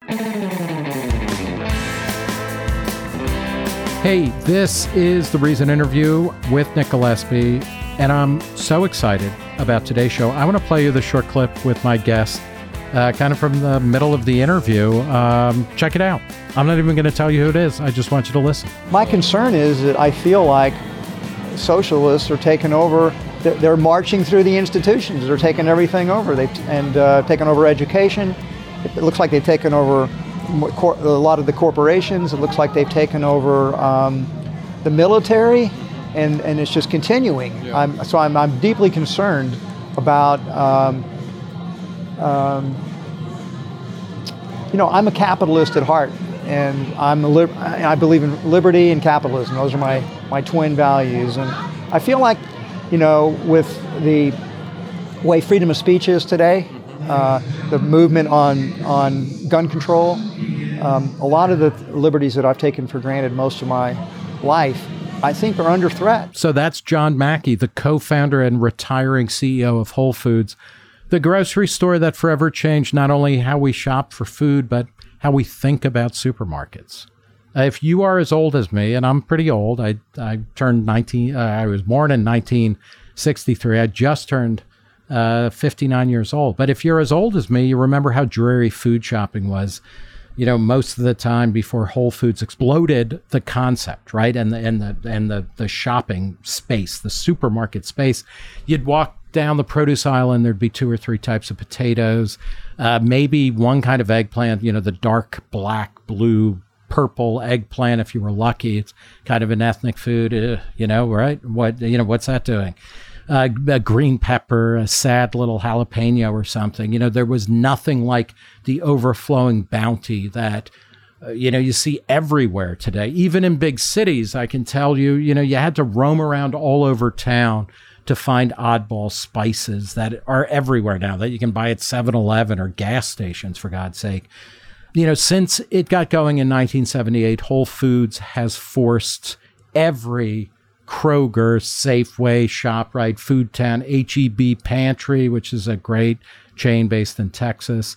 Hey, this is the Reason interview with Nick Gillespie, and I'm so excited about today's show. I want to play you the short clip with my guest, kind of from the middle of the interview. Check it out. I'm not even going to tell you who it is. I just want you to listen. My concern is that I feel like socialists are taking over. They're marching through the institutions. They're taking everything over. Taking over education. It looks like they've taken over a lot of the corporations. It looks like they've taken over the military, and it's just continuing. Yeah. I'm deeply concerned about. I'm a capitalist at heart, and I believe in liberty and capitalism. Those are my twin values, and I feel like, with the way freedom of speech is today, the movement on gun control, a lot of the liberties that I've taken for granted most of my life, I think, are under threat. So that's John Mackey, the co-founder and retiring CEO of Whole Foods, the grocery store that forever changed not only how we shop for food, but how we think about supermarkets. If you are as old as me, and I'm pretty old, I turned 19, I was born in 1963. I just turned 59 years old. But if you're as old as me, you remember how dreary food shopping was. Most of the time before Whole Foods exploded the concept, right? And the shopping space, the supermarket space. You'd walk down the produce aisle and there'd be 2 or 3 types of potatoes, maybe one kind of eggplant, the dark black, blue, purple eggplant. If you were lucky, it's kind of an ethnic food, right? What's that doing? A green pepper, a sad little jalapeno or something. There was nothing like the overflowing bounty that, you see everywhere today. Even in big cities, I can tell you, you had to roam around all over town to find oddball spices that are everywhere now that you can buy at 7-Eleven or gas stations, for God's sake. Since it got going in 1978, Whole Foods has forced every Kroger, Safeway, ShopRite, Foodtown, H-E-B Pantry, which is a great chain based in Texas,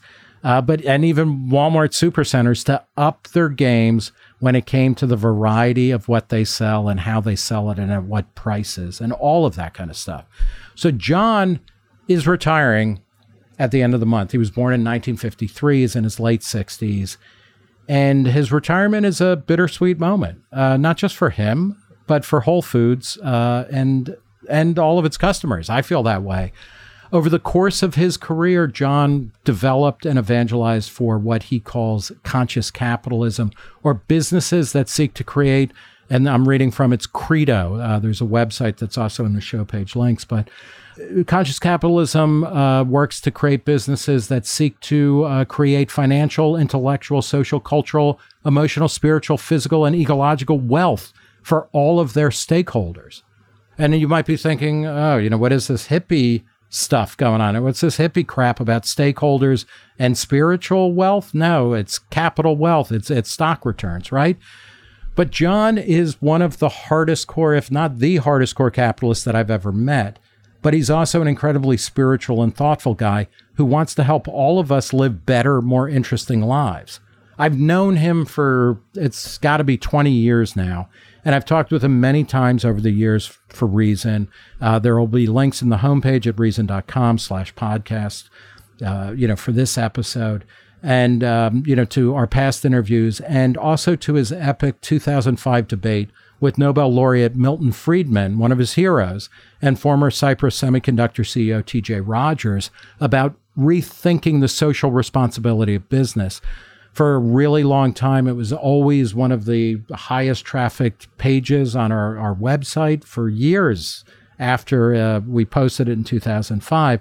and even Walmart Supercenters to up their games when it came to the variety of what they sell and how they sell it and at what prices and all of that kind of stuff. So John is retiring at the end of the month. He was born in 1953, he's in his late 60s, and his retirement is a bittersweet moment, not just for him, but for Whole Foods and all of its customers. I feel that way. Over the course of his career, John developed and evangelized for what he calls conscious capitalism, or businesses that seek to create, and I'm reading from its credo. There's a website that's also in the show page links, but conscious capitalism works to create businesses that seek to create financial, intellectual, social, cultural, emotional, spiritual, physical, and ecological wealth for all of their stakeholders. And you might be thinking, what is this hippie stuff going on? What's this hippie crap about stakeholders and spiritual wealth? No, it's capital wealth. It's stock returns, right? But John is one of the hardest core, if not the hardest core capitalists that I've ever met. But he's also an incredibly spiritual and thoughtful guy who wants to help all of us live better, more interesting lives. I've known him for, it's got to be 20 years now. And I've talked with him many times over the years for Reason. There will be links in the homepage at reason.com/podcast, for this episode. And, to our past interviews, and also to his epic 2005 debate with Nobel laureate Milton Friedman, one of his heroes, and former Cypress Semiconductor CEO T.J. Rogers, about rethinking the social responsibility of business. For a really long time, it was always one of the highest trafficked pages on our website for years after we posted it in 2005.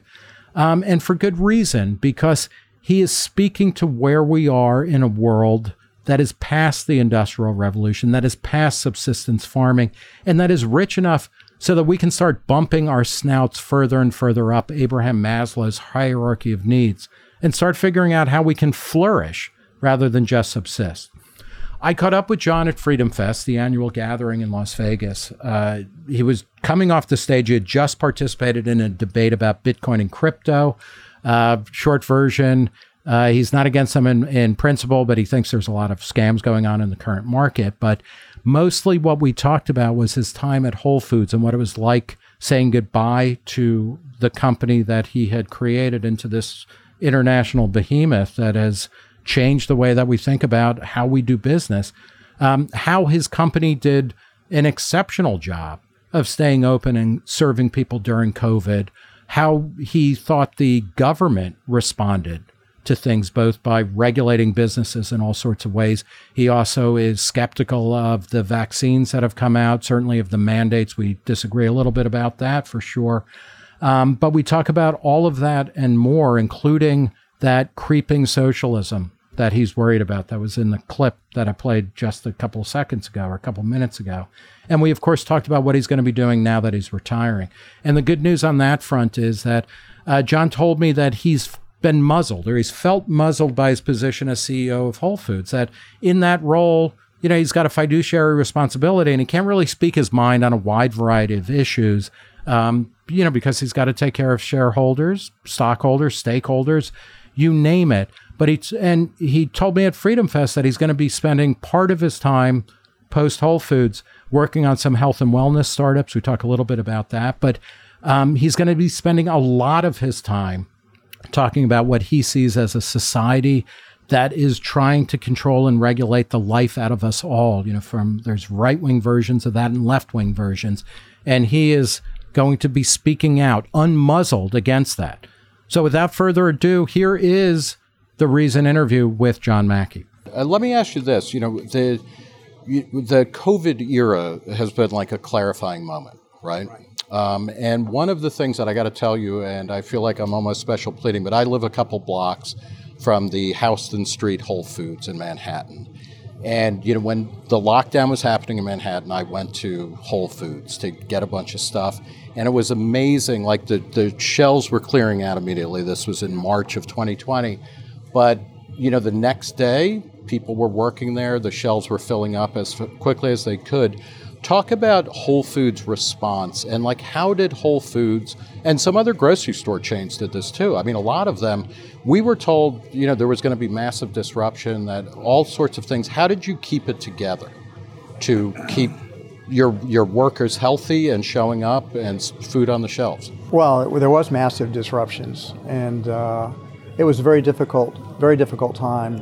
And for good reason, because he is speaking to where we are in a world that is past the Industrial Revolution, that is past subsistence farming, and that is rich enough so that we can start bumping our snouts further and further up Abraham Maslow's hierarchy of needs and start figuring out how we can flourish rather than just subsist. I caught up with John at Freedom Fest, the annual gathering in Las Vegas. He was coming off the stage. He had just participated in a debate about Bitcoin and crypto. Short version, He's not against them in principle, but he thinks there's a lot of scams going on in the current market. But mostly what we talked about was his time at Whole Foods and what it was like saying goodbye to the company that he had created into this international behemoth that has changed the way that we think about how we do business. How his company did an exceptional job of staying open and serving people during COVID. How he thought the government responded to things, both by regulating businesses in all sorts of ways. He also is skeptical of the vaccines that have come out, certainly of the mandates. We disagree a little bit about that for sure. But we talk about all of that and more, including that creeping socialism that he's worried about. That was in the clip that I played just a couple of seconds ago or a couple of minutes ago. And we, of course, talked about what he's going to be doing now that he's retiring. And the good news on that front is that John told me that he's been muzzled, or he's felt muzzled by his position as CEO of Whole Foods, that in that role, he's got a fiduciary responsibility and he can't really speak his mind on a wide variety of issues, because he's got to take care of shareholders, stockholders, stakeholders, you name it. But he told me at Freedom Fest that he's going to be spending part of his time post Whole Foods working on some health and wellness startups. We talk a little bit about that, but he's going to be spending a lot of his time talking about what he sees as a society that is trying to control and regulate the life out of us all. There's right-wing versions of that and left-wing versions. And he is going to be speaking out unmuzzled against that. So without further ado, here is the Reason interview with John Mackey. Let me ask you this. The COVID era has been like a clarifying moment, right? And one of the things that I got to tell you, and I feel like I'm almost special pleading, but I live a couple blocks from the Houston Street Whole Foods in Manhattan. And, when the lockdown was happening in Manhattan, I went to Whole Foods to get a bunch of stuff. And it was amazing. Like the shelves were clearing out immediately. This was in March of 2020. But, the next day, people were working there. The shelves were filling up as quickly as they could. Talk about Whole Foods' response and how did Whole Foods and some other grocery store chains did this too. I mean, a lot of them, we were told, there was going to be massive disruption, that all sorts of things. How did you keep it together to keep your workers healthy and showing up and food on the shelves? Well, there was massive disruptions, and it was a very difficult time.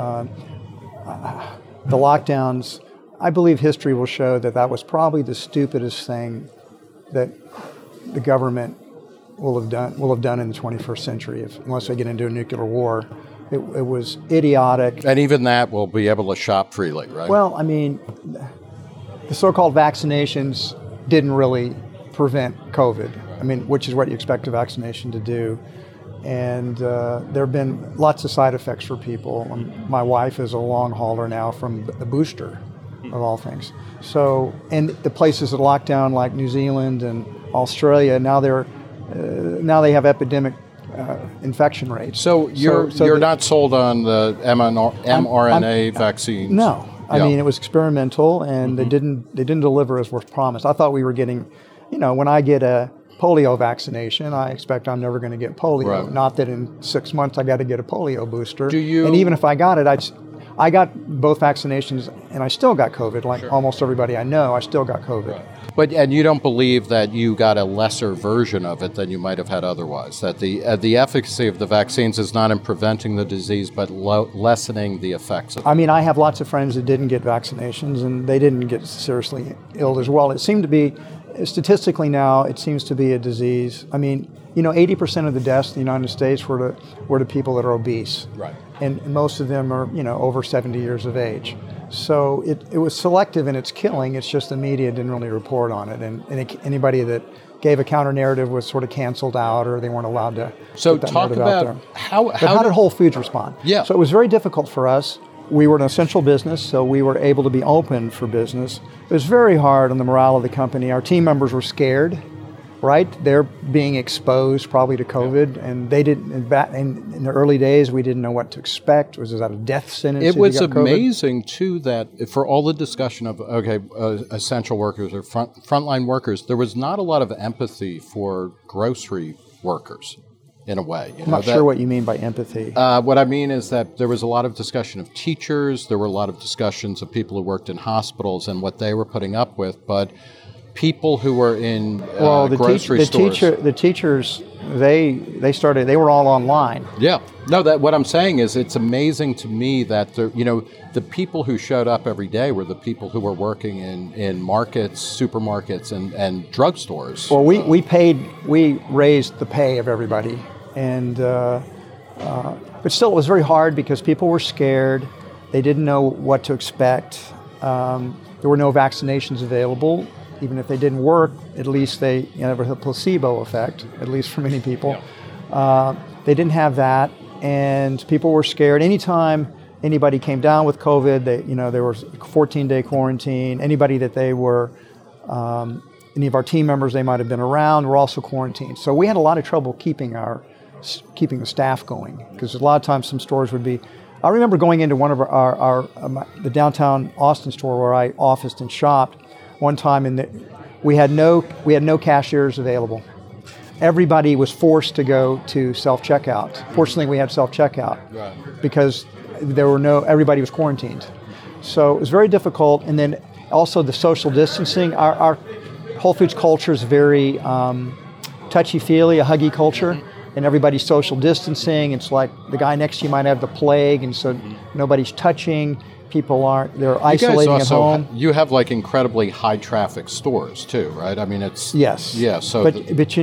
The lockdowns, I believe history will show that was probably the stupidest thing that the government will have done in the 21st century, unless they get into a nuclear war. It was idiotic. And even that will be able to shop freely, right? Well, I mean, the so-called vaccinations didn't really prevent COVID. I mean, which is what you expect a vaccination to do. And there have been lots of side effects for people. My wife is a long hauler now from the booster, of all things. So, and the places that locked down, like New Zealand and Australia, now they have epidemic infection rates. So you're not sold on the mRNA vaccines? No, I mean, it was experimental, and they didn't deliver as was promised. I thought we were getting, when I get a polio vaccination, I expect I'm never going to get polio. Right. Not that in 6 months I got to get a polio booster. Do you? And even if I got it, I got both vaccinations, and I still got COVID. Like almost everybody I know, I still got COVID. Right. And you don't believe that you got a lesser version of it than you might have had otherwise? That the efficacy of the vaccines is not in preventing the disease, but lessening the effects of it? I mean, I have lots of friends that didn't get vaccinations, and they didn't get seriously ill as well. It seemed to be, statistically now, it seems to be a disease. I mean, 80% of the deaths in the United States were to people that are obese. Right. And most of them are, over 70 years of age. So it was selective in its killing. It's just the media didn't really report on it. And anybody that gave a counter narrative was sort of canceled out, or they weren't allowed to So put that talk narrative out about there. how did Whole Foods respond? Yeah. So it was very difficult for us. We were an essential business, so we were able to be open for business. It was very hard on the morale of the company. Our team members were scared, right? They're being exposed probably to COVID, and they didn't. In the early days, we didn't know what to expect. Was that a death sentence? It was amazing too that for all the discussion of essential workers or frontline workers, there was not a lot of empathy for grocery workers. in a way. I'm not sure what you mean by empathy. What I mean is that there was a lot of discussion of teachers, there were a lot of discussions of people who worked in hospitals and what they were putting up with, but people who were in grocery stores. The teachers, they were all online. Yeah. No, what I'm saying is it's amazing to me that the people who showed up every day were the people who were working in markets, supermarkets, and drugstores. Well, we raised the pay of everybody, and but still it was very hard because people were scared. They didn't know what to expect. There were no vaccinations available. Even if they didn't work, at least there was a placebo effect, at least for many people. Yeah. They didn't have that, and people were scared. Anytime anybody came down with COVID, there was a 14-day quarantine. Anybody that they were, any of our team members they might have been around were also quarantined. So we had a lot of trouble keeping the staff going, because a lot of times some stores would be. I remember going into one of the downtown Austin store where I officed and shopped one time, and we had no cashiers available. Everybody was forced to go to self-checkout. Fortunately, we had self-checkout because everybody was quarantined. So it was very difficult. And then also the social distancing. Our Whole Foods culture is very touchy-feely, a huggy culture, and everybody's social distancing. It's like the guy next to you might have the plague, and so nobody's touching. People they're isolating at home. You have like incredibly high traffic stores too, right? I mean, it's... Yes. Yeah, so... But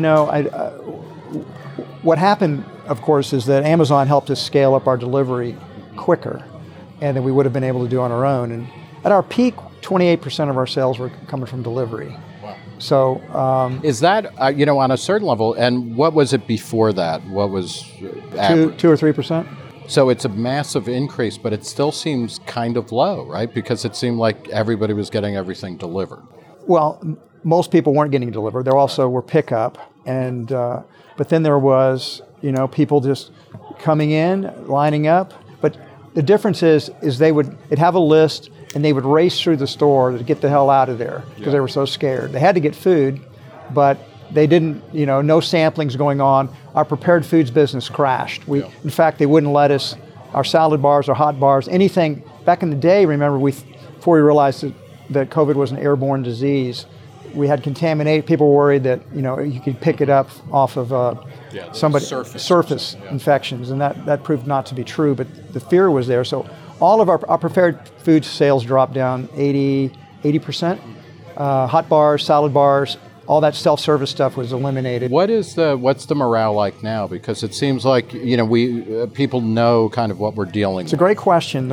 what happened, of course, is that Amazon helped us scale up our delivery quicker, and than we would have been able to do on our own. And at our peak, 28% of our sales were coming from delivery. Wow. So... is that, on a certain level, and what was it before that? What was... 2 or 3%? So it's a massive increase, but it still seems kind of low, right? Because it seemed like everybody was getting everything delivered. Well, most people weren't getting delivered. There also were pickup, and but then there was people just coming in, lining up. But the difference is they'd have a list and they would race through the store to get the hell out of there because they were so scared. They had to get food, but they didn't, no samplings going on. Our prepared foods business crashed. In fact, they wouldn't let us, our salad bars, our hot bars, anything. Back in the day, remember, before we realized that COVID was an airborne disease, we had contaminated. People were worried that, you could pick it up off of surface infections, and that proved not to be true, but the fear was there. So all of our prepared food sales dropped down 80%. Hot bars, salad bars, all that self-service stuff was eliminated. What's the morale like now? Because it seems like people know kind of what we're dealing with. It's a great question.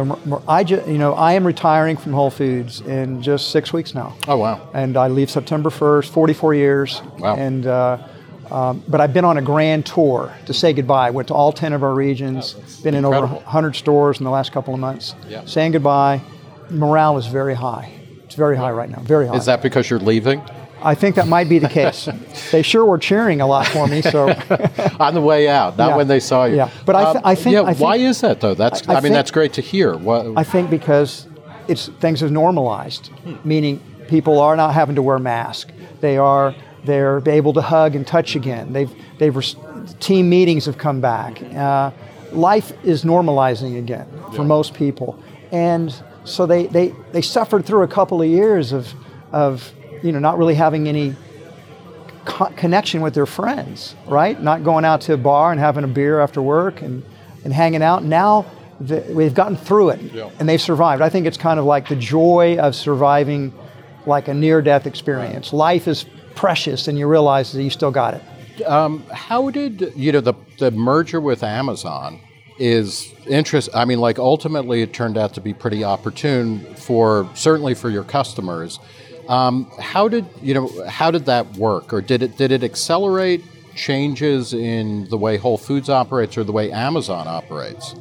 I am retiring from Whole Foods in just 6 weeks now. Oh wow! And I leave September 1st. 44 years. Wow! And but I've been on a grand tour to say goodbye. I went to all 10 of our regions. Been in over 100 stores in the last couple of months. Yeah. Saying goodbye. Morale is very high. It's very high right now. Very high. Is that because you're leaving? I think that might be the case. They sure were cheering a lot for me. So on the way out, not when they saw you. Yeah, but I think. Why is that though? That's that's great to hear. I think because things have normalized, meaning people are not having to wear masks. They're able to hug and touch again. Team meetings have come back. Life is normalizing again for most people, and so they suffered through a couple of years of not really having any connection with their friends, right? Not going out to a bar and having a beer after work and hanging out. Now we've gotten through it, and they've survived. I think it's kind of like the joy of surviving like a near-death experience. Life is precious, and you realize that you still got it. How did, the merger with Amazon is interesting. I mean, like ultimately it turned out to be pretty opportune certainly for your customers. How did that work, or did it accelerate changes in the way Whole Foods operates or the way Amazon operates?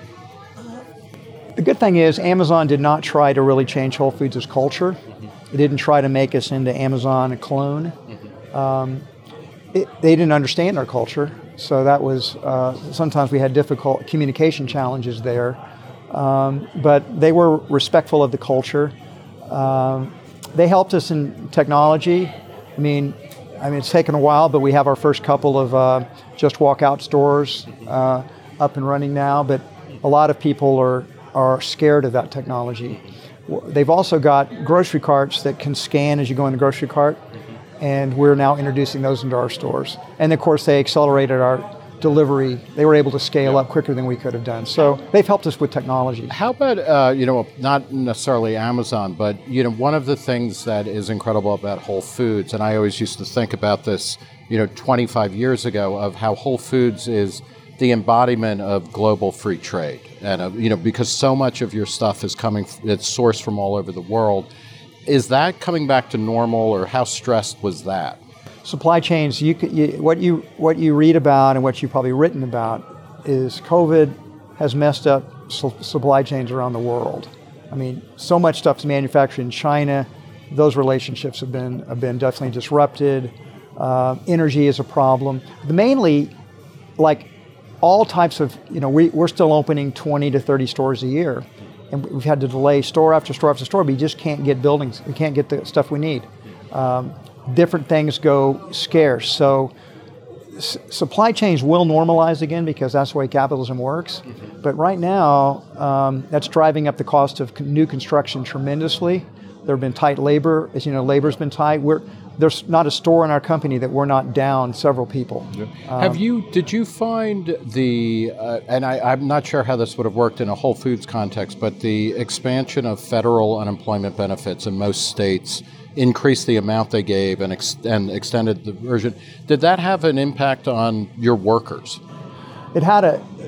The good thing is Amazon did not try to really change Whole Foods' culture. Mm-hmm. It didn't try to make us into Amazon a clone. Mm-hmm. They didn't understand our culture, so that was sometimes we had difficult communication challenges there. But they were respectful of the culture. They helped us in technology. I mean, it's taken a while, but we have our first couple of Just Walk Out stores up and running now, but a lot of people are scared of that technology. They've also got grocery carts that can scan as you go in the grocery cart, and we're now introducing those into our stores. And of course, they accelerated our delivery. They were able to scale up quicker than we could have done. So they've helped us with technology. How about, not necessarily Amazon, but, one of the things that is incredible about Whole Foods, and I always used to think about this, 25 years ago, of how Whole Foods is the embodiment of global free trade. And, because so much of your stuff is it's sourced from all over the world. Is that coming back to normal, or how stressed was that? Supply chains, what you read about and what you've probably written about is COVID has messed up supply chains around the world. I mean, so much stuff is manufactured in China. Those relationships have been definitely disrupted. Energy is a problem. Mainly, like all types of, we're still opening 20 to 30 stores a year. And we've had to delay store after store after store, but you just can't get buildings. We can't get the stuff we need. Different things go scarce. So supply chains will normalize again because that's the way capitalism works. Mm-hmm. But right now, that's driving up the cost of new construction tremendously. There have been tight labor. As you know, labor's been tight. There's not a store in our company that we're not down several people. Yeah. Did you find and I'm not sure how this would have worked in a Whole Foods context, but the expansion of federal unemployment benefits in most states increased the amount they gave and extended the version. Did that have an impact on your workers? It had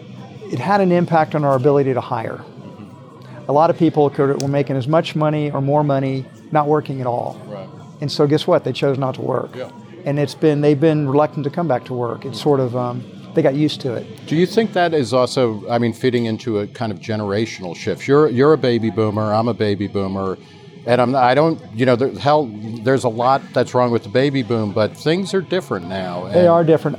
an impact on our ability to hire. A lot of people were making as much money or more money not working at all. Right. And so guess what? They chose not to work. Yeah. And they've been reluctant to come back to work. It's sort of, they got used to it. Do you think that is also, feeding into a kind of generational shift? You're a baby boomer, I'm a baby boomer, and there's a lot that's wrong with the baby boom, but things are different now. They are different.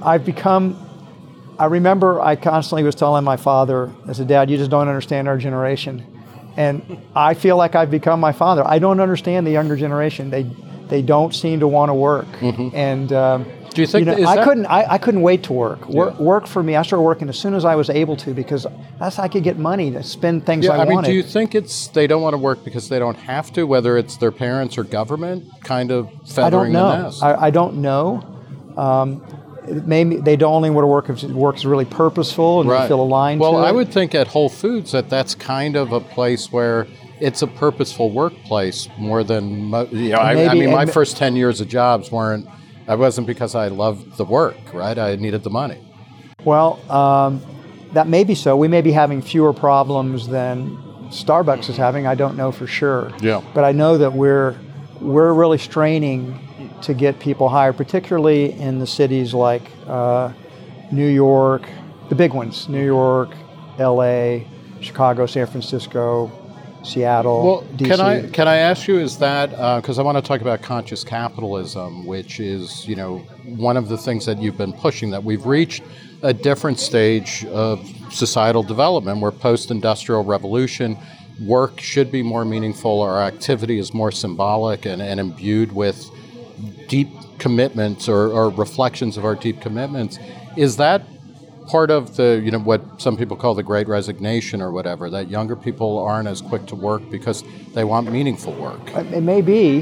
I remember I constantly was telling my father, I said, Dad, you just don't understand our generation. And I feel like I've become my father. I don't understand the younger generation. They don't seem to want to work. Mm-hmm. And do you think I couldn't wait to work. Work for me. I started working as soon as I was able to because I could get money to spend things I wanted. Do you think they don't want to work because they don't have to, whether it's their parents or government kind of feathering the nest? I don't know. Maybe they don't only want to work if work is really purposeful and they feel aligned to it. Well, I would think at Whole Foods that's kind of a place where it's a purposeful workplace more than, my first 10 years of jobs wasn't because I loved the work, right? I needed the money. Well, that may be so. We may be having fewer problems than Starbucks is having. I don't know for sure. Yeah. But I know that we're really straining to get people hired, particularly in the cities like New York, the big ones, New York, LA, Chicago, San Francisco, Seattle, well, DC. Can I ask you, is that, because I want to talk about conscious capitalism, which is, one of the things that you've been pushing, that we've reached a different stage of societal development where post-industrial revolution, work should be more meaningful, our activity is more symbolic and imbued with deep commitments or reflections of our deep commitments. Is that part of the, what some people call the Great Resignation or whatever, that younger people aren't as quick to work because they want meaningful work? It may be,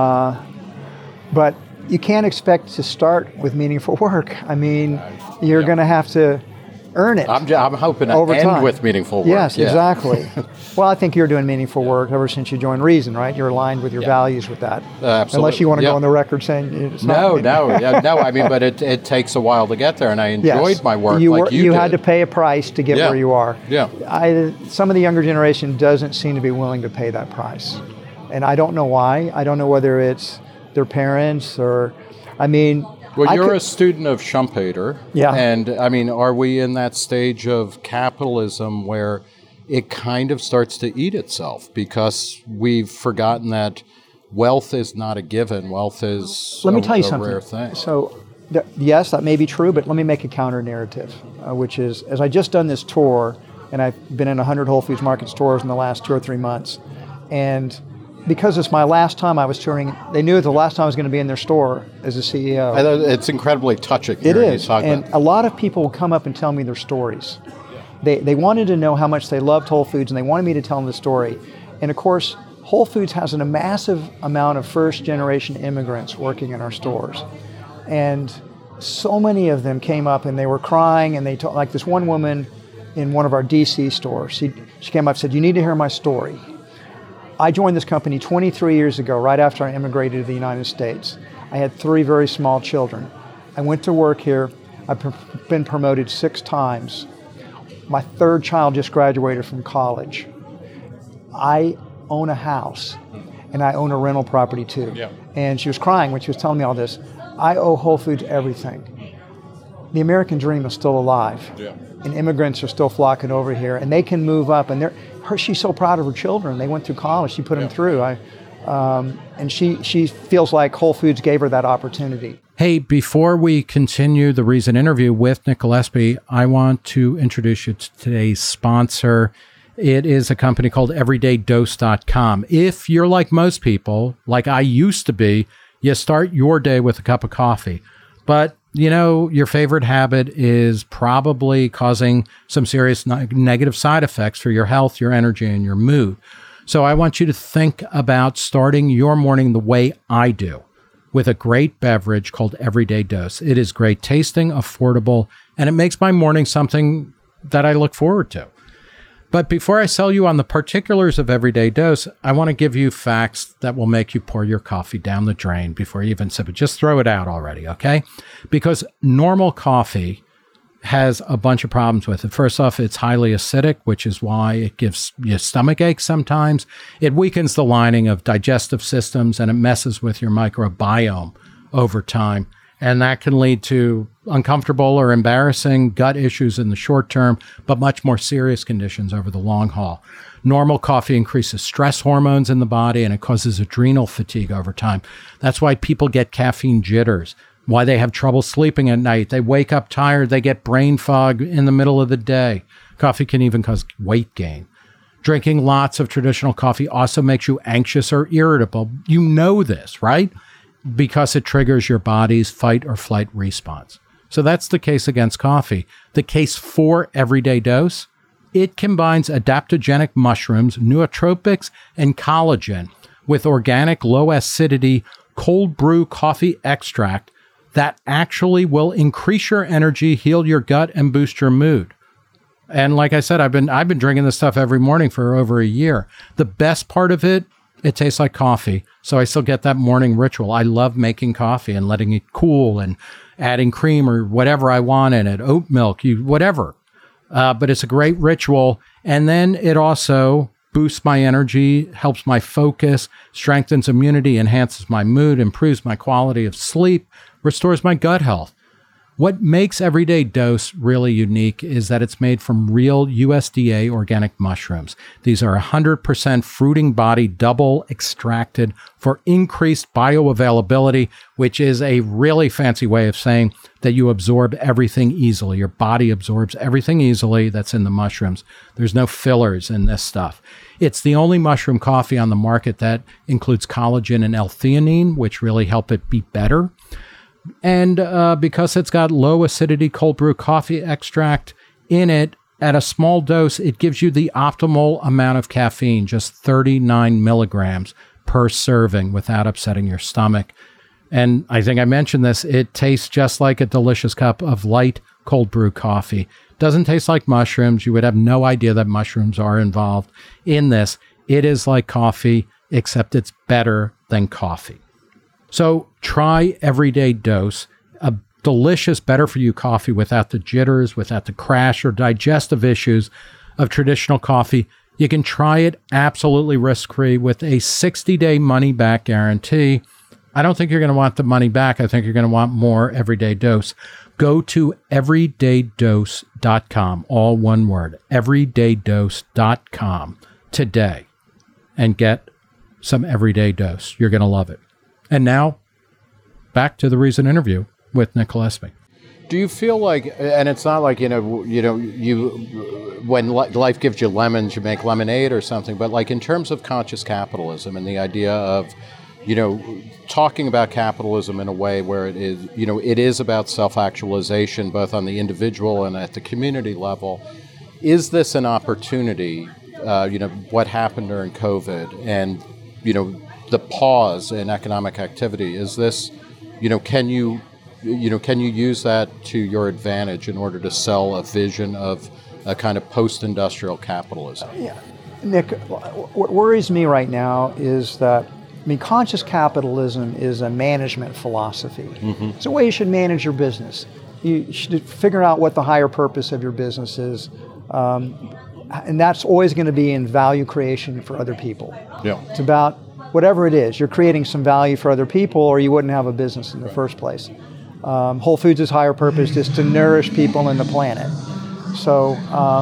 but you can't expect to start with meaningful work. You're going to have to earn it. I'm hoping to end time. With meaningful work. Yes, exactly. Well, I think you're doing meaningful work ever since you joined Reason, right? You're aligned with your values with that. Absolutely. Unless you want to go on the record saying it's not. No. But it takes a while to get there, and I enjoyed my work you had to pay a price to get where you are. Yeah. Some of the younger generation doesn't seem to be willing to pay that price, and I don't know why. I don't know whether it's their parents or, Well, you're a student of Schumpeter. Yeah. And, are we in that stage of capitalism where it kind of starts to eat itself because we've forgotten that wealth is not a given. Wealth is Let me tell you something. Rare thing. So, yes, that may be true, but let me make a counter narrative, which is, as I just done this tour, and I've been in 100 Whole Foods Market stores in the last 2 or 3 months, and because it's my last time I was touring, they knew the last time I was going to be in their store as a CEO. It's incredibly touching. It is. And a lot of people will come up and tell me their stories. They wanted to know how much they loved Whole Foods, and they wanted me to tell them the story. And of course, Whole Foods has a massive amount of first-generation immigrants working in our stores. And so many of them came up and they were crying, and they told, like this one woman in one of our DC stores, she came up and said, "You need to hear my story. I joined this company 23 years ago, right after I immigrated to the United States. I had 3 very small children. I went to work here. I've been promoted 6 times. My 3rd child just graduated from college. I own a house, and I own a rental property too." Yeah. And she was crying when she was telling me all this. "I owe Whole Foods everything. The American dream is still alive, and immigrants are still flocking over here, and they can move up. And she's so proud of her children. They went through college. She put them through. And she feels like Whole Foods gave her that opportunity." Hey, before we continue the Reason interview with Nick Gillespie, I want to introduce you to today's sponsor. It is a company called EverydayDose.com. If you're like most people, like I used to be, you start your day with a cup of coffee. But, you know, your favorite habit is probably causing some serious negative side effects for your health, your energy, and your mood. So I want you to think about starting your morning the way I do, with a great beverage called Everyday Dose. It is great tasting, affordable, and it makes my morning something that I look forward to. But before I sell you on the particulars of Everyday Dose, I want to give you facts that will make you pour your coffee down the drain before you even sip it. Just throw it out already, okay? Because normal coffee has a bunch of problems with it. First off, it's highly acidic, which is why it gives you stomach aches sometimes. It weakens the lining of digestive systems, and it messes with your microbiome over time. And that can lead to uncomfortable or embarrassing gut issues in the short term, but much more serious conditions over the long haul. Normal coffee increases stress hormones in the body, and it causes adrenal fatigue over time. That's why people get caffeine jitters, why they have trouble sleeping at night. They wake up tired. They get brain fog in the middle of the day. Coffee can even cause weight gain. Drinking lots of traditional coffee also makes you anxious or irritable. You know this, right? Because it triggers your body's fight or flight response. So that's the case against coffee. The case for Everyday Dose, it combines adaptogenic mushrooms, nootropics, and collagen with organic, low acidity, cold brew coffee extract that actually will increase your energy, heal your gut, and boost your mood. And like I said, I've been drinking this stuff every morning for over a year. The best part of it, it tastes like coffee, so I still get that morning ritual. I love making coffee and letting it cool and adding cream or whatever I want in it, oat milk, whatever. But it's a great ritual. And then it also boosts my energy, helps my focus, strengthens immunity, enhances my mood, improves my quality of sleep, restores my gut health. What makes Everyday Dose really unique is that it's made from real USDA organic mushrooms. These are 100% fruiting body, double extracted for increased bioavailability, which is a really fancy way of saying that you absorb everything easily. Your body absorbs everything easily that's in the mushrooms. There's no fillers in this stuff. It's the only mushroom coffee on the market that includes collagen and L-theanine, which really help it be better. And because it's got low acidity cold brew coffee extract in it, at a small dose, it gives you the optimal amount of caffeine, just 39 milligrams per serving without upsetting your stomach. And I think I mentioned this, it tastes just like a delicious cup of light cold brew coffee. Doesn't taste like mushrooms. You would have no idea that mushrooms are involved in this. It is like coffee, except it's better than coffee. So try Everyday Dose, a delicious, better-for-you coffee without the jitters, without the crash or digestive issues of traditional coffee. You can try it absolutely risk-free with a 60-day money-back guarantee. I don't think you're going to want the money back. I think you're going to want more Everyday Dose. Go to everydaydose.com, all one word, everydaydose.com today and get some Everyday Dose. You're going to love it. And now, back to the Reason interview with Nick Gillespie. Do you feel like, and it's not like, when life gives you lemons, you make lemonade or something, but like in terms of conscious capitalism and the idea of, talking about capitalism in a way where it is about self-actualization, both on the individual and at the community level. Is this an opportunity, what happened during COVID and, the pause in economic activity? Is this, can you use that to your advantage in order to sell a vision of a kind of post-industrial capitalism? Yeah. Nick, what worries me right now is that, conscious capitalism is a management philosophy. Mm-hmm. It's a way you should manage your business. You should figure out what the higher purpose of your business is. And that's always going to be in value creation for other people. Yeah. It's about whatever it is. You're creating some value for other people or you wouldn't have a business in the first place. Whole Foods' higher purpose is to nourish people and the planet. So,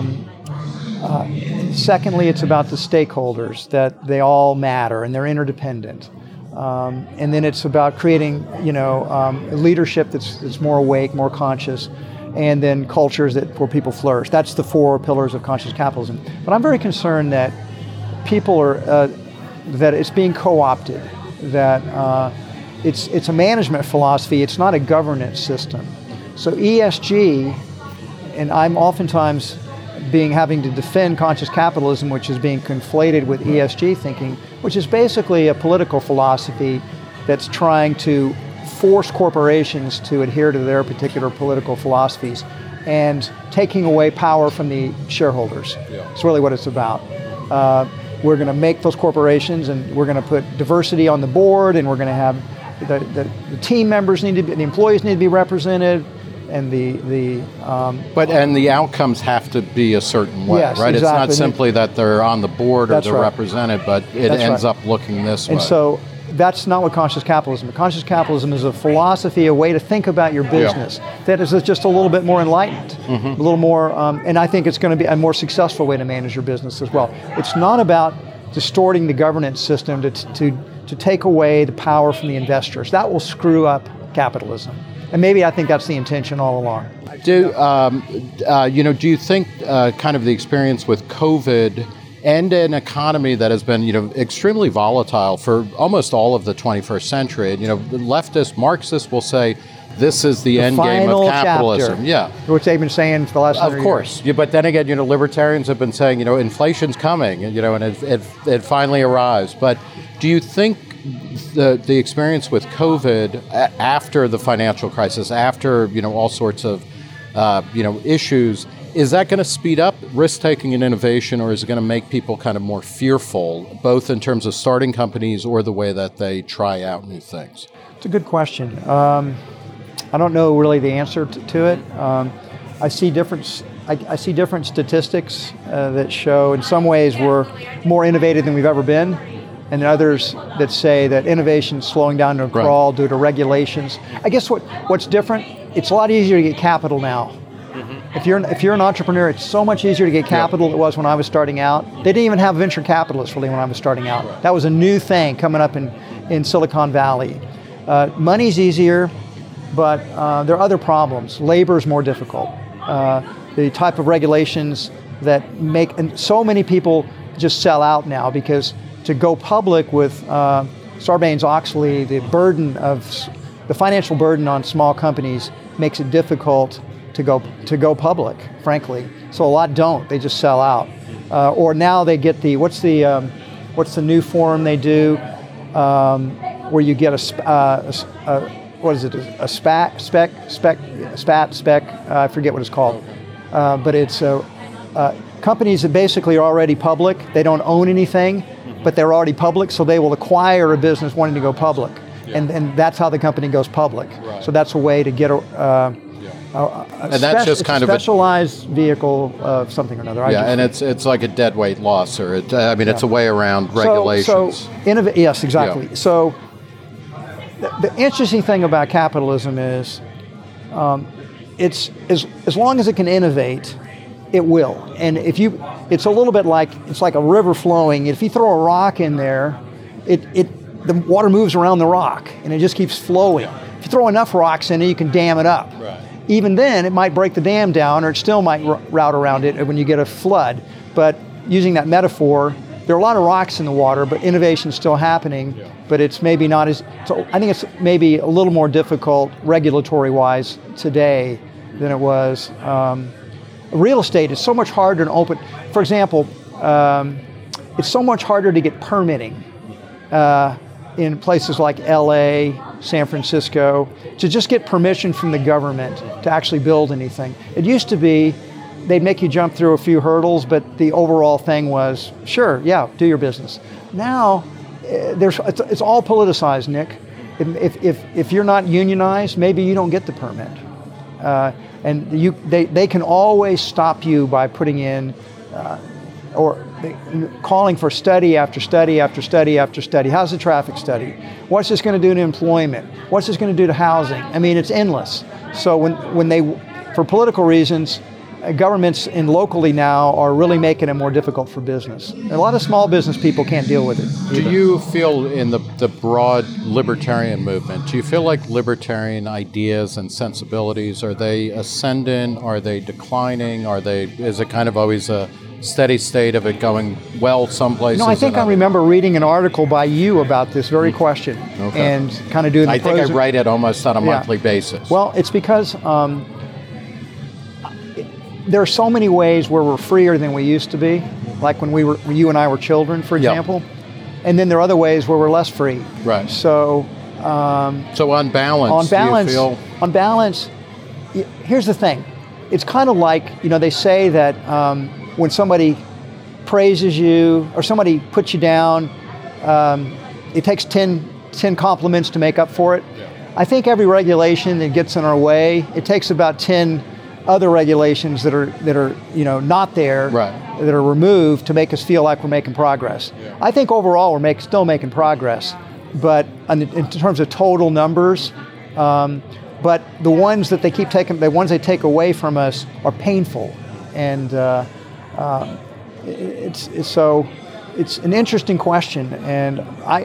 secondly, it's about the stakeholders, that they all matter and they're interdependent. And then it's about creating, leadership that's more awake, more conscious, and then cultures where people flourish. That's the 4 pillars of conscious capitalism. But I'm very concerned that people that it's being co-opted, that it's a management philosophy, it's not a governance system. So ESG, and I'm oftentimes having to defend conscious capitalism, which is being conflated with ESG thinking, which is basically a political philosophy that's trying to force corporations to adhere to their particular political philosophies and taking away power from the shareholders. Yeah. That's really what it's about. We're going to make those corporations, and we're going to put diversity on the board, and we're going to have the team members the employees need to be represented, and and the outcomes have to be a certain way, yes, right? Exactly. It's not simply that they're on the board or that's they're right. represented, but it that's ends right. up looking this way. And so that's not what conscious capitalism is. Conscious capitalism is a philosophy, a way to think about your business that is just a little bit more enlightened, a little more, and I think it's going to be a more successful way to manage your business as well. It's not about distorting the governance system to take away the power from the investors. That will screw up capitalism. And maybe I think that's the intention all along. Do you think kind of the experience with COVID and an economy that has been, extremely volatile for almost all of the 21st century, and, the leftist Marxists will say this is the end game of capitalism. Chapter, yeah, which they've been saying for the last 100 years. Of course, but then again, libertarians have been saying, inflation's coming, and it finally arrives. But do you think the experience with COVID after the financial crisis, after all sorts of issues, is that going to speed up risk-taking and innovation, or is it going to make people kind of more fearful, both in terms of starting companies or the way that they try out new things? It's a good question. I don't know really the answer to it. I see different statistics that show in some ways we're more innovative than we've ever been, and others that say that innovation is slowing down to a crawl due to regulations. I guess what's different, it's a lot easier to get capital now. Mm-hmm. If you're an entrepreneur, it's so much easier to get capital than it was when I was starting out. They didn't even have venture capitalists really when I was starting out. Right. That was a new thing coming up in Silicon Valley. Money's easier, but there are other problems. Labor is more difficult. The type of regulations that and so many people just sell out now because to go public with Sarbanes-Oxley, the financial burden on small companies makes it difficult to go public, frankly. So a lot don't. They just sell out. Or now they get what's the new form they do where you get a spec. I forget what it's called. But it's companies that basically are already public. They don't own anything, but they're already public, so they will acquire a business wanting to go public. Yeah. And that's how the company goes public. Right. So that's a way to get that's just kind of a specialized vehicle of something or another. And it's like a deadweight loss, or it's a way around regulations. Yes, exactly. Yeah. So the interesting thing about capitalism is it's as long as it can innovate, it will. And it's a little bit like a river flowing. If you throw a rock in there, the water moves around the rock and it just keeps flowing. Yeah. If you throw enough rocks in it, you can dam it up. Right. even then, it might break the dam down, or it still might route around it when you get a flood. But using that metaphor, there are a lot of rocks in the water, but innovation is still happening. Yeah. But it's maybe not as, so I think it's maybe a little more difficult regulatory-wise today than it was. Real estate is so much harder to open. For example, it's so much harder to get permitting in places like LA, San Francisco, to just get permission from the government to actually build anything. It used to be they'd make you jump through a few hurdles, but the overall thing was, sure, yeah, do your business. Now, it's all politicized, Nick. If you're not unionized, maybe you don't get the permit. And they can always stop you by putting in or calling for study after study after study after study. How's the traffic study? What's this going to do to employment? What's this going to do to housing? I mean, it's endless. So when they, for political reasons, governments locally now are really making it more difficult for business. A lot of small business people can't deal with it either. Do you feel in the broad libertarian movement, do you feel like libertarian ideas and sensibilities, are they ascendant? Are they declining? Is it kind of always a steady state of it going well some places? No, I think I remember reading an article by you about this very question, and kind of doing the I think I write it almost on a monthly basis. Well, it's because there are so many ways where we're freer than we used to be, like when you and I were children, for example. Yep. And then there are other ways where we're less free. Right. So on balance, do you feel? On balance, here's the thing. It's kind of like, they say that when somebody praises you or somebody puts you down, it takes 10 compliments to make up for it. Yeah. I think every regulation that gets in our way, it takes about 10 other regulations that are not there, right, that are removed to make us feel like we're making progress. Yeah. I think overall we're still making progress, but in terms of total numbers, but the ones that they take away from us are painful, and it's an interesting question, and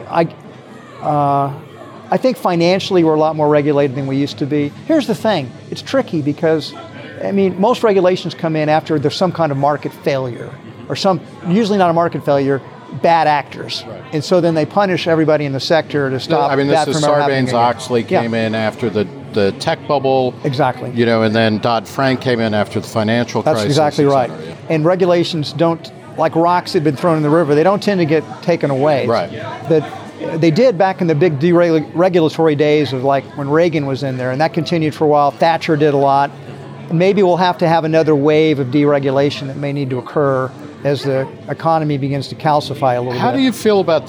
I think financially we're a lot more regulated than we used to be. Here's the thing: it's tricky because, most regulations come in after there's some kind of market failure, or usually not a market failure, bad actors. Right. And so then they punish everybody in the sector to stop that from ever happening. Sarbanes-Oxley came in after the tech bubble. Exactly. And then Dodd-Frank came in after the financial crisis. That's exactly right. And regulations don't, like rocks that have been thrown in the river, they don't tend to get taken away. Right. They did back in the big deregulatory days of like when Reagan was in there, and that continued for a while. Thatcher did a lot. Maybe we'll have to have another wave of deregulation that may need to occur as the economy begins to calcify a little bit. How do you feel about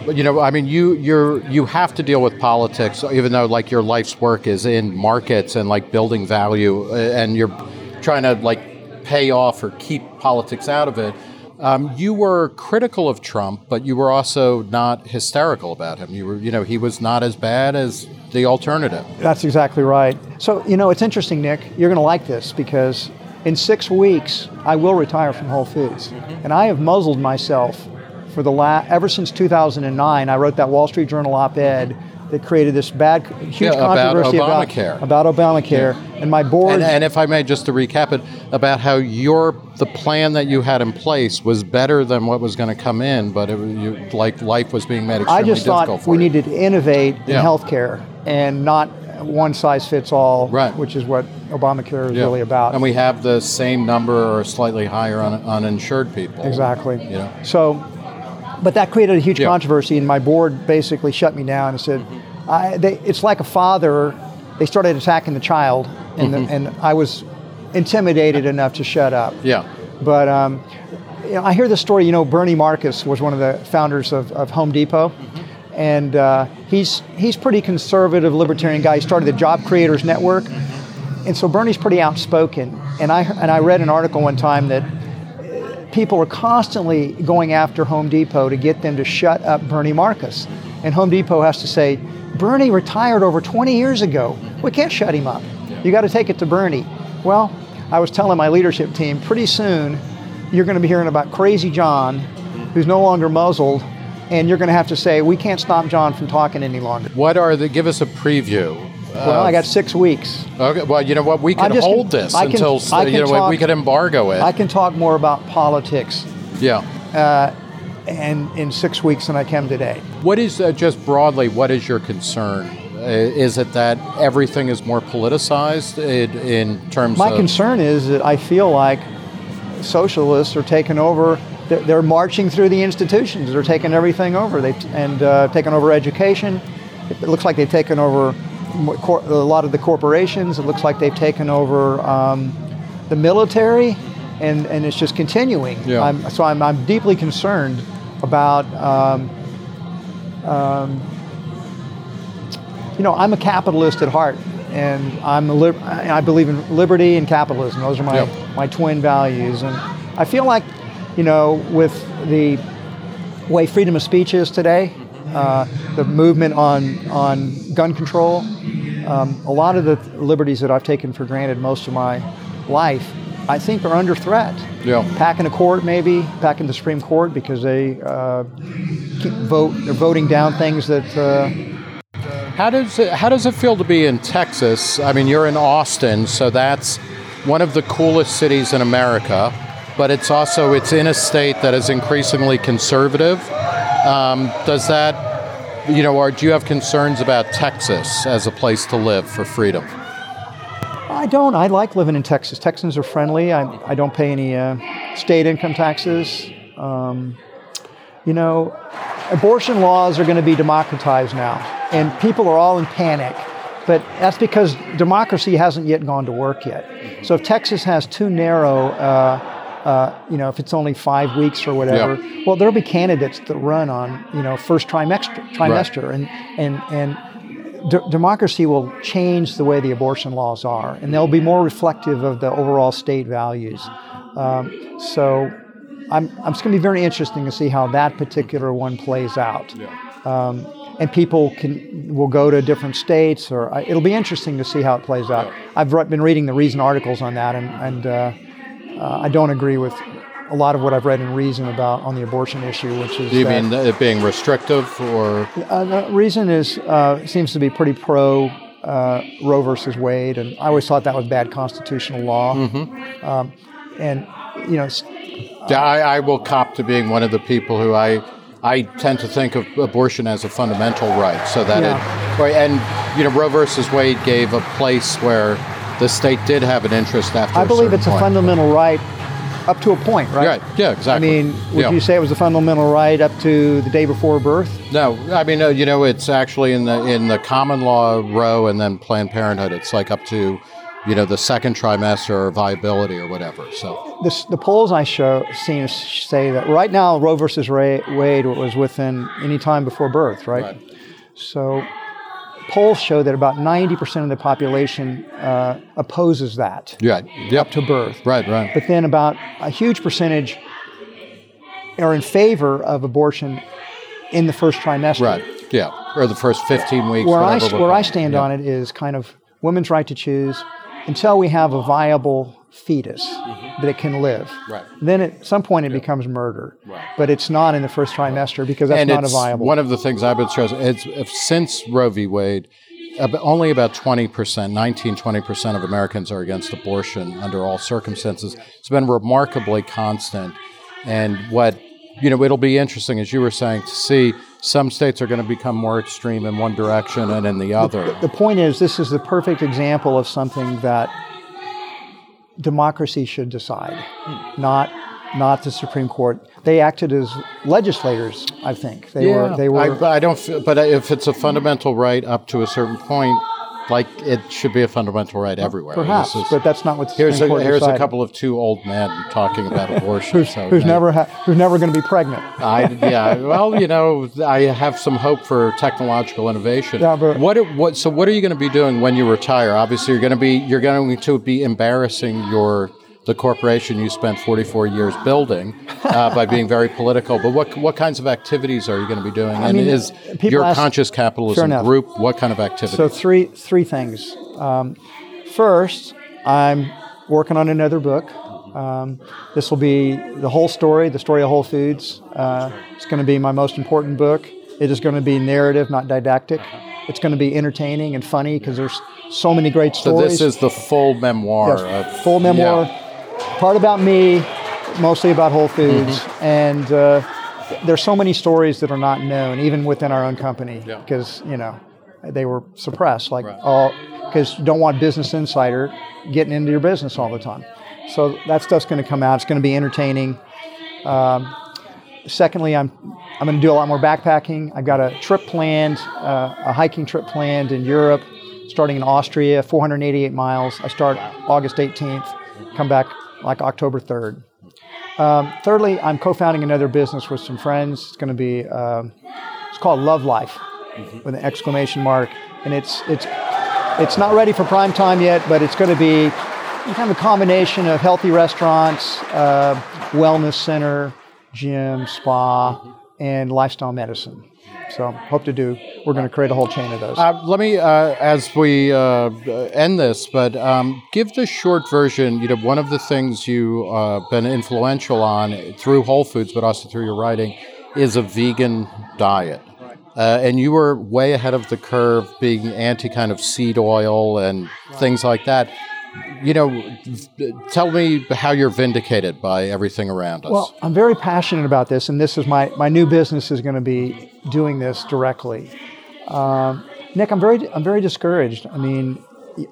you have to deal with politics, even though like your life's work is in markets and like building value, and you're trying to like pay off or keep politics out of it. You were critical of Trump, but you were also not hysterical about him. You were, he was not as bad as the alternative. That's exactly right. So, it's interesting, Nick. You're going to like this because in 6 weeks, I will retire from Whole Foods. Mm-hmm. And I have muzzled myself for ever since 2009. I wrote that Wall Street Journal op-ed that created this huge controversy about Obamacare. Yeah. And my board... And if I may, just to recap it, about how the plan that you had in place was better than what was going to come in, but life was being made extremely difficult for you. I just thought we needed to innovate in healthcare and not one size fits all, right, which is what Obamacare is really about. And we have the same number or slightly higher uninsured people. Exactly. So... But that created a huge controversy, and my board basically shut me down and said, it's like a father. They started attacking the child, and, and I was intimidated enough to shut up. Yeah. But I hear this story. Bernie Marcus was one of the founders of Home Depot, and he's pretty conservative, libertarian guy. He started the Job Creators Network, and so Bernie's pretty outspoken. And I read an article one time that people were constantly going after Home Depot to get them to shut up Bernie Marcus. And Home Depot has to say, Bernie retired over 20 years ago. We can't shut him up. You got to take it to Bernie. Well, I was telling my leadership team, pretty soon you're going to be hearing about Crazy John, who's no longer muzzled, and you're going to have to say, we can't stop John from talking any longer. Give us a preview Well, I got 6 weeks. Okay. Well, you know what? We can hold this until we can embargo it. I can talk more about politics. Yeah. And in 6 weeks than I can today. What is just broadly? What is your concern? Is it that everything is more politicized in terms My of... concern is that I feel like socialists are taking over. They're marching through the institutions. They're taking everything over. Taking over education. It looks like they've taken over a lot of the corporations. It looks like they've taken over the military, and it's just continuing. Yeah. I'm deeply concerned about. I'm a capitalist at heart, and I believe in liberty and capitalism. Those are my twin values, and I feel like, with the way freedom of speech is today, the movement on gun control, a lot of the liberties that I've taken for granted most of my life, I think are under threat. Yeah. Packing a court, maybe packing the Supreme Court because they're voting down things that. How does it feel to be in Texas? I mean, you're in Austin, so that's one of the coolest cities in America, but it's in a state that is increasingly conservative. Does that, or do you have concerns about Texas as a place to live for freedom? I don't. I like living in Texas. Texans are friendly. I don't pay any state income taxes. Abortion laws are going to be democratized now, and people are all in panic. But that's because democracy hasn't yet gone to work yet. So if Texas has too narrow, if it's only 5 weeks or whatever, well, there'll be candidates that run on, first trimester, and democracy will change the way the abortion laws are, and they'll be more reflective of the overall state values. So it's going to be very interesting to see how that particular one plays out. And people will go to different states, or it'll be interesting to see how it plays out. I've been reading the Reason articles on that, and I don't agree with a lot of what I've read in Reason on the abortion issue, which is. Do you mean it being restrictive, or? Reason seems to be pretty pro Roe versus Wade, and I always thought that was bad constitutional law. Mm-hmm. I will cop to being one of the people who I tend to think of abortion as a fundamental right, so that Roe versus Wade gave a place where the state did have an interest after. I believe it's a fundamental right up to a point, right? Right. Yeah, exactly. I mean, would you say it was a fundamental right up to the day before birth? No, I mean, it's actually in the common law Roe and then Planned Parenthood. It's like up to, the second trimester or viability or whatever. So the polls I seem to say that right now Roe versus Wade was within any time before birth, right? So polls show that about 90% of the population opposes that up to birth. Right. But then about a huge percentage are in favor of abortion in the first trimester. Right, yeah, or the first 15 weeks. Where I stand on it is kind of women's right to choose until we have a viable fetus that can live. Right. Then at some point it becomes murder. Right. But it's not in the first trimester because that's not a viable. One of the things I've been stressing, since Roe v. Wade, only about 20% of Americans are against abortion under all circumstances. It's been remarkably constant. And it'll be interesting, as you were saying, to see some states are going to become more extreme in one direction and in the other. The point is, this is the perfect example of something that democracy should decide, not the Supreme Court. They acted as legislators, I think. They were. I don't feel, but if it's a fundamental right up to a certain point, like it should be a fundamental right everywhere. Perhaps, but that's not what the Supreme Court Here's decided. a couple of two old men talking about abortion. who's never going to be pregnant. I have some hope for technological innovation. Yeah, but So what are you going to be doing when you retire? Obviously, you're going to be embarrassing the corporation you spent 44 years building by being very political. But what kinds of activities are you going to be doing? Is your Conscious Capitalism group, what kind of activities? So three things. First, I'm working on another book. This will be the whole story, the story of Whole Foods. It's going to be my most important book. It is going to be narrative, not didactic. It's going to be entertaining and funny because there's so many great stories. So this is the full memoir. Yes, full memoir. Yeah. Part about me, mostly about Whole Foods, and there's so many stories that are not known, even within our own company, because they were suppressed, because you don't want Business Insider getting into your business all the time. So that stuff's going to come out. It's going to be entertaining. Secondly, I'm going to do a lot more backpacking. I've got a trip planned, a hiking trip planned in Europe, starting in Austria, 488 miles. I start August 18th, come back like October 3rd. Thirdly, I'm co-founding another business with some friends. It's going to be, it's called Love Life, with an exclamation mark. And it's not ready for prime time yet, but it's going to be kind of a combination of healthy restaurants, wellness center, gym, spa, and lifestyle medicine. So we're going to create a whole chain of those. Let me, as we end this, but give the short version. One of the things you've been influential on through Whole Foods, but also through your writing, is a vegan diet. And you were way ahead of the curve, being anti kind of seed oil and things like that. Tell me how you're vindicated by everything around us. Well, I'm very passionate about this, and this is my new business is going to be doing this directly. Nick, I'm very discouraged. I mean,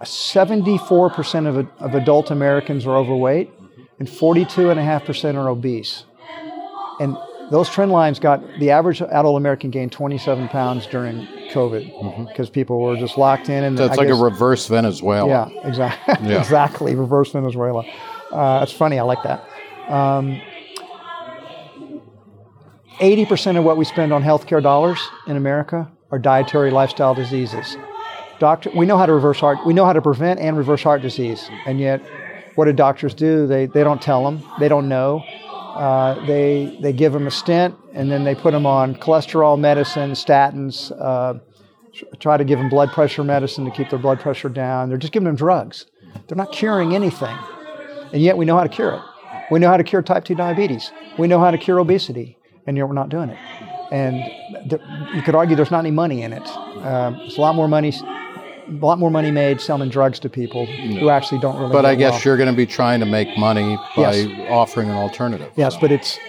74% of adult Americans are overweight, and 42.5% are obese. And those trend lines the average adult American gained 27 pounds during COVID because people were just locked in. And so it's like a reverse Venezuela. Yeah, exactly. Yeah. Exactly, reverse Venezuela. That's funny. I like that. 80% of what we spend on healthcare dollars in America are dietary lifestyle diseases. We know how to we know how to prevent and reverse heart disease, and yet, what do doctors do? They don't tell them. They don't know. They give them a stent, and then they put them on cholesterol medicine, statins, try to give them blood pressure medicine to keep their blood pressure down. They're just giving them drugs. They're not curing anything. And yet we know how to cure it. We know how to cure type 2 diabetes. We know how to cure obesity, and yet we're not doing it. And you could argue there's not any money in it. There's a lot more money made selling drugs to people who actually don't really. But I guess you're going to be trying to make money by offering an alternative. Yes, but it's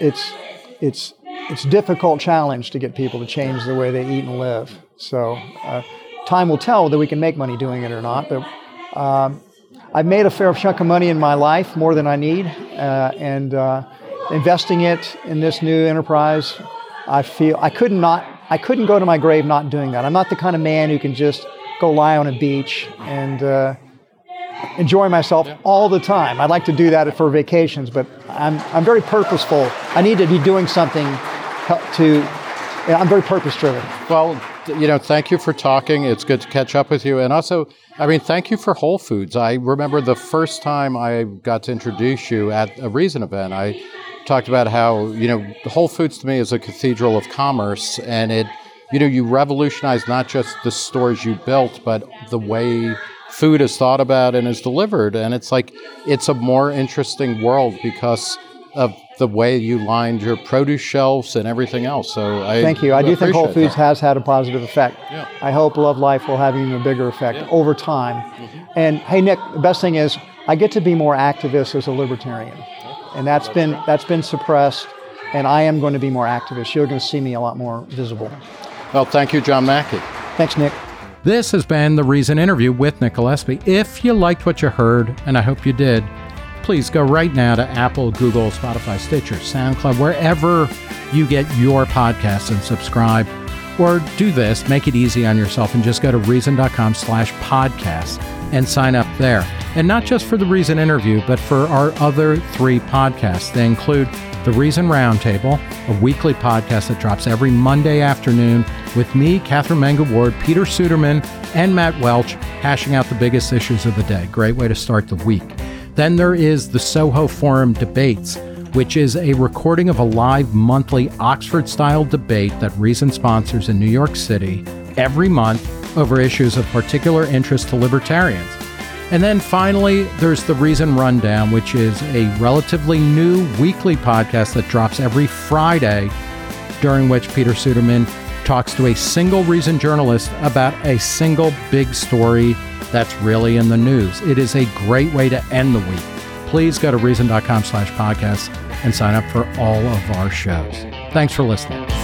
a difficult challenge to get people to change the way they eat and live. So time will tell whether we can make money doing it or not. But I've made a fair chunk of money in my life, more than I need, and investing it in this new enterprise, I feel I couldn't go to my grave not doing that. I'm not the kind of man who can just go lie on a beach and enjoy myself all the time. I'd like to do that for vacations, but I'm very purposeful. I need to be doing something I'm very purpose-driven. Well, thank you for talking. It's good to catch up with you. And also, thank you for Whole Foods. I remember the first time I got to introduce you at a Reason event, I talked about how, Whole Foods to me is a cathedral of commerce, and it, you revolutionize not just the stores you built, but the way food is thought about and is delivered. And it's like, it's a more interesting world because of the way you lined your produce shelves and everything else. So thank you. I do think Whole Foods has had a positive effect. Yeah. I hope Love Life will have even a bigger effect over time. Mm-hmm. And hey, Nick, the best thing is I get to be more activist as a libertarian, and that's been suppressed. And I am going to be more activist. You're going to see me a lot more visible. Well, thank you, John Mackey. Thanks, Nick. This has been The Reason Interview with Nick Gillespie. If you liked what you heard, and I hope you did, please go right now to Apple, Google, Spotify, Stitcher, SoundCloud, wherever you get your podcasts, and subscribe. Or do this, make it easy on yourself, and just go to reason.com/podcast and sign up there. And not just for The Reason Interview, but for our other 3 podcasts. They include The Reason Roundtable, a weekly podcast that drops every Monday afternoon with me, Catherine Menga-Ward, Peter Suderman, and Matt Welch, hashing out the biggest issues of the day. Great way to start the week. Then there is the Soho Forum Debates, which is a recording of a live monthly Oxford-style debate that Reason sponsors in New York City every month over issues of particular interest to libertarians. And then finally, there's the Reason Rundown, which is a relatively new weekly podcast that drops every Friday, during which Peter Suderman talks to a single Reason journalist about a single big story that's really in the news. It is a great way to end the week. Please go to reason.com/podcast and sign up for all of our shows. Thanks for listening.